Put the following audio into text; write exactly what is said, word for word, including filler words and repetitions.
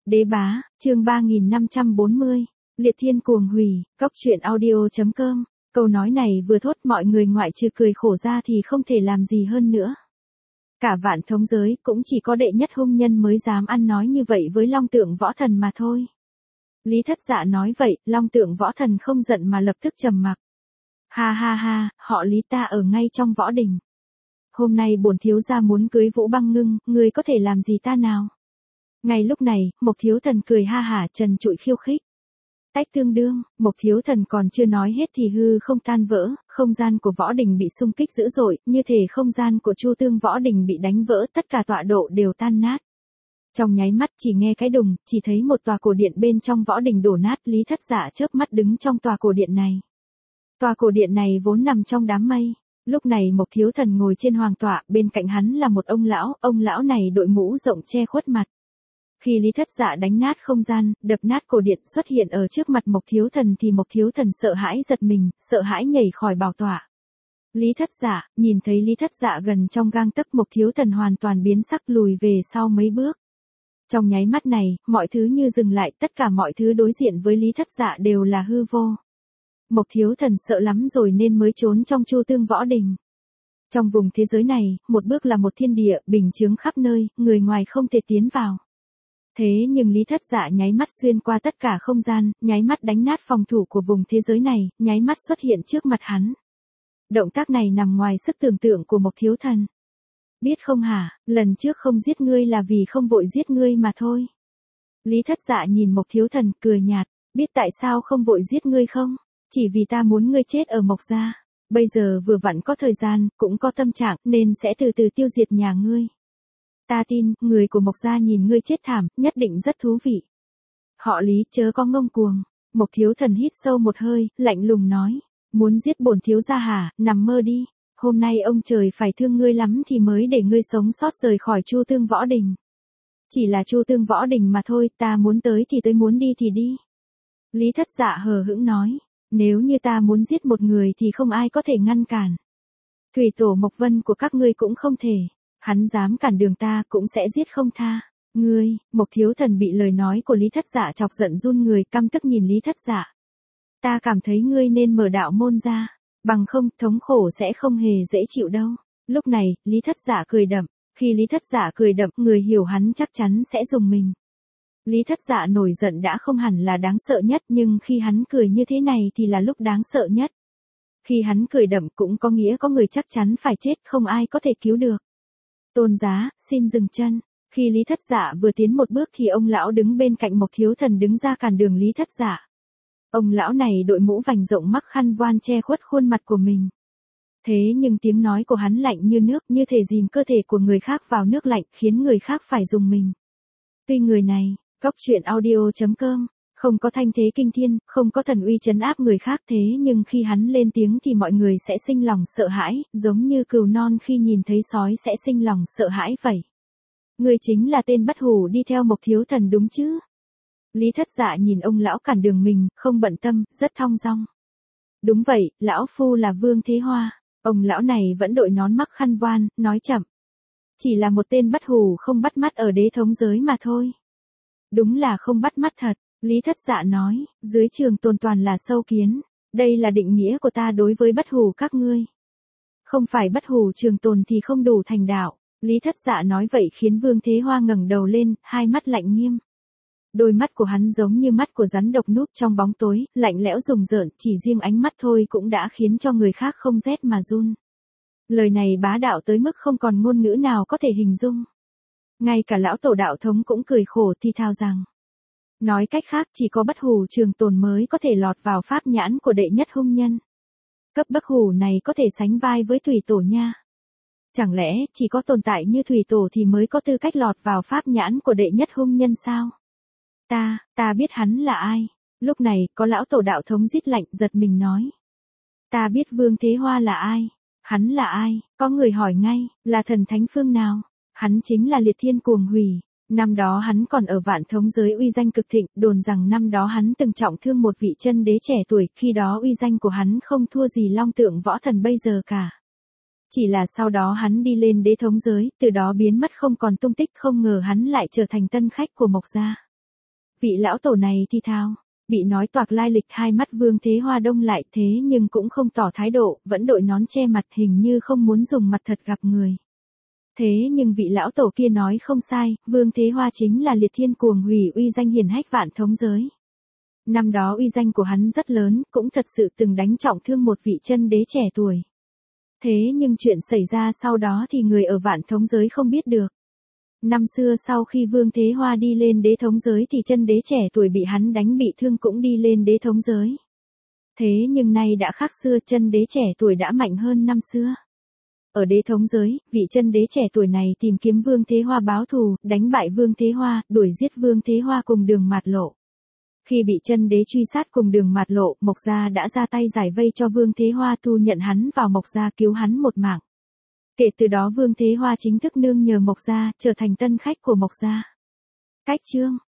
Đế bá, chương ba nghìn năm trăm bốn mươi, liệt thiên cuồng hủy, cốc truyện audio chấm com. Câu nói này vừa thốt mọi người ngoại trừ cười khổ ra thì không thể làm gì hơn nữa. Cả vạn thống giới cũng chỉ có đệ nhất hung nhân mới dám ăn nói như vậy với Long Tượng Võ Thần mà thôi. Lý Thất Dạ nói vậy, Long Tượng Võ Thần không giận mà lập tức trầm mặc. Ha ha ha, họ Lý ta ở ngay trong võ đình. Hôm nay bổn thiếu gia muốn cưới Vũ Băng Ngưng, người có thể làm gì ta nào? Ngay lúc này, Mộc Thiếu Thần cười ha hả trần trụi khiêu khích. Tách tương đương, Mộc Thiếu Thần còn chưa nói hết thì hư không tan vỡ, không gian của võ đình bị xung kích dữ dội, như thể không gian của Chu Tương võ đình bị đánh vỡ, tất cả tọa độ đều tan nát. Trong nháy mắt chỉ nghe cái đùng, chỉ thấy một tòa cổ điện bên trong võ đình đổ nát. Lý Thất Dạ chớp mắt đứng trong tòa cổ điện này. Tòa cổ điện này vốn nằm trong đám mây. Lúc này Mộc Thiếu Thần ngồi trên hoàng tọa, bên cạnh hắn là một ông lão, ông lão này đội mũ rộng che khuất mặt. Khi Lý Thất Dạ đánh nát không gian, đập nát cổ điện xuất hiện ở trước mặt Mộc Thiếu Thần thì Mộc Thiếu Thần sợ hãi giật mình, sợ hãi nhảy khỏi bảo tọa. Lý Thất Dạ, nhìn thấy Lý Thất Dạ gần trong gang tấc, Mộc Thiếu Thần hoàn toàn biến sắc lùi về sau mấy bước. Trong nháy mắt này, mọi thứ như dừng lại, tất cả mọi thứ đối diện với Lý Thất Dạ đều là hư vô. Mộc Thiếu Thần sợ lắm rồi nên mới trốn trong Chu Tương võ đình. Trong vùng thế giới này, một bước là một thiên địa, bình chướng khắp nơi, người ngoài không thể tiến vào. Thế nhưng Lý Thất Dạ nháy mắt xuyên qua tất cả không gian, nháy mắt đánh nát phòng thủ của vùng thế giới này, nháy mắt xuất hiện trước mặt hắn. Động tác này nằm ngoài sức tưởng tượng của Mộc Thiếu Thần. Biết không hả, lần trước không giết ngươi là vì không vội giết ngươi mà thôi. Lý Thất Dạ nhìn Mộc Thiếu Thần cười nhạt, biết tại sao không vội giết ngươi không? Chỉ vì ta muốn ngươi chết ở Mộc gia. Bây giờ vừa vặn có thời gian, cũng có tâm trạng, nên sẽ từ từ tiêu diệt nhà ngươi. Ta tin, người của Mộc gia nhìn ngươi chết thảm, nhất định rất thú vị. Họ Lý chớ có ngông cuồng. Mộc Thiếu Thần hít sâu một hơi, lạnh lùng nói. Muốn giết bổn thiếu gia hả, nằm mơ đi. Hôm nay ông trời phải thương ngươi lắm thì mới để ngươi sống sót rời khỏi Chu Tương võ đình. Chỉ là Chu Tương võ đình mà thôi, ta muốn tới thì tới, muốn đi thì đi. Lý Thất Dạ hờ hững nói. Nếu như ta muốn giết một người thì không ai có thể ngăn cản. Thủy tổ Mộc Vân của các ngươi cũng không thể. Hắn dám cản đường ta cũng sẽ giết không tha. Ngươi, Mộc Thiếu Thần bị lời nói của Lý Thất Dạ chọc giận run người, căm tức nhìn Lý Thất Dạ. Ta cảm thấy ngươi nên mở đạo môn ra. Bằng không, thống khổ sẽ không hề dễ chịu đâu. Lúc này, Lý Thất Dạ cười đậm. Khi Lý Thất Dạ cười đậm, người hiểu hắn chắc chắn sẽ dùng mình. Lý Thất Dạ nổi giận đã không hẳn là đáng sợ nhất, nhưng khi hắn cười như thế này thì là lúc đáng sợ nhất. Khi hắn cười đậm cũng có nghĩa có người chắc chắn phải chết, không ai có thể cứu được. Tôn giá, xin dừng chân. Khi Lý Thất Dạ vừa tiến một bước thì ông lão đứng bên cạnh Mộc Thiếu Thần đứng ra cản đường Lý Thất Dạ. Ông lão này đội mũ vành rộng, mắc khăn voan che khuất khuôn mặt của mình. Thế nhưng tiếng nói của hắn lạnh như nước, như thể dìm cơ thể của người khác vào nước lạnh, khiến người khác phải dùng mình. Tuy người này, cốc truyện audio chấm com, không có thanh thế kinh thiên, không có thần uy trấn áp người khác, thế nhưng khi hắn lên tiếng thì mọi người sẽ sinh lòng sợ hãi, giống như cừu non khi nhìn thấy sói sẽ sinh lòng sợ hãi vậy. Người chính là tên bất hủ đi theo Mộc Thiếu Thần đúng chứ? Lý Thất Dạ nhìn ông lão cản đường mình, không bận tâm, rất thong dong. Đúng vậy, lão phu là Vương Thế Hoa. Ông lão này vẫn đội nón mắc khăn voan, nói chậm. Chỉ là một tên bất hủ không bắt mắt ở đế thống giới mà thôi. Đúng là không bắt mắt thật, Lý Thất Dạ nói, dưới trường tồn toàn là sâu kiến. Đây là định nghĩa của ta đối với bất hủ các ngươi. Không phải bất hủ trường tồn thì không đủ thành đạo. Lý Thất Dạ nói vậy khiến Vương Thế Hoa ngẩng đầu lên, hai mắt lạnh nghiêm. Đôi mắt của hắn giống như mắt của rắn độc núp trong bóng tối, lạnh lẽo rùng rợn, chỉ riêng ánh mắt thôi cũng đã khiến cho người khác không rét mà run. Lời này bá đạo tới mức không còn ngôn ngữ nào có thể hình dung. Ngay cả lão tổ đạo thống cũng cười khổ thi thao rằng. Nói cách khác, chỉ có bất hủ trường tồn mới có thể lọt vào pháp nhãn của đệ nhất hung nhân. Cấp bất hủ này có thể sánh vai với thủy tổ nha. Chẳng lẽ, chỉ có tồn tại như thủy tổ thì mới có tư cách lọt vào pháp nhãn của đệ nhất hung nhân sao? Ta, ta biết hắn là ai. Lúc này, có lão tổ đạo thống rít lạnh, giật mình nói. Ta biết Vương Thế Hoa là ai. Hắn là ai? Có người hỏi ngay, là thần thánh phương nào? Hắn chính là liệt thiên cuồng hủy. Năm đó hắn còn ở vạn thống giới uy danh cực thịnh, đồn rằng năm đó hắn từng trọng thương một vị chân đế trẻ tuổi, khi đó uy danh của hắn không thua gì Long Tượng Võ Thần bây giờ cả. Chỉ là sau đó hắn đi lên đế thống giới, từ đó biến mất không còn tung tích, không ngờ hắn lại trở thành tân khách của Mộc gia. Vị lão tổ này thì thào, bị nói toạc lai lịch, hai mắt Vương Thế Hoa đông lại, thế nhưng cũng không tỏ thái độ, vẫn đội nón che mặt, hình như không muốn dùng mặt thật gặp người. Thế nhưng vị lão tổ kia nói không sai, Vương Thế Hoa chính là liệt thiên cuồng hủy, uy danh hiển hách vạn thống giới. Năm đó uy danh của hắn rất lớn, cũng thật sự từng đánh trọng thương một vị chân đế trẻ tuổi. Thế nhưng chuyện xảy ra sau đó thì người ở vạn thống giới không biết được. Năm xưa sau khi Vương Thế Hoa đi lên đế thống giới thì chân đế trẻ tuổi bị hắn đánh bị thương cũng đi lên đế thống giới. Thế nhưng nay đã khác xưa, chân đế trẻ tuổi đã mạnh hơn năm xưa. Ở đế thống giới, vị chân đế trẻ tuổi này tìm kiếm Vương Thế Hoa báo thù, đánh bại Vương Thế Hoa, đuổi giết Vương Thế Hoa cùng Đường Mạt Lộ. Khi bị chân đế truy sát cùng Đường Mạt Lộ, Mộc Gia đã ra tay giải vây cho Vương Thế Hoa, thu nhận hắn vào Mộc Gia, cứu hắn một mạng. Kể từ đó Vương Thế Hoa chính thức nương nhờ Mộc Gia, trở thành tân khách của Mộc Gia. Cách chương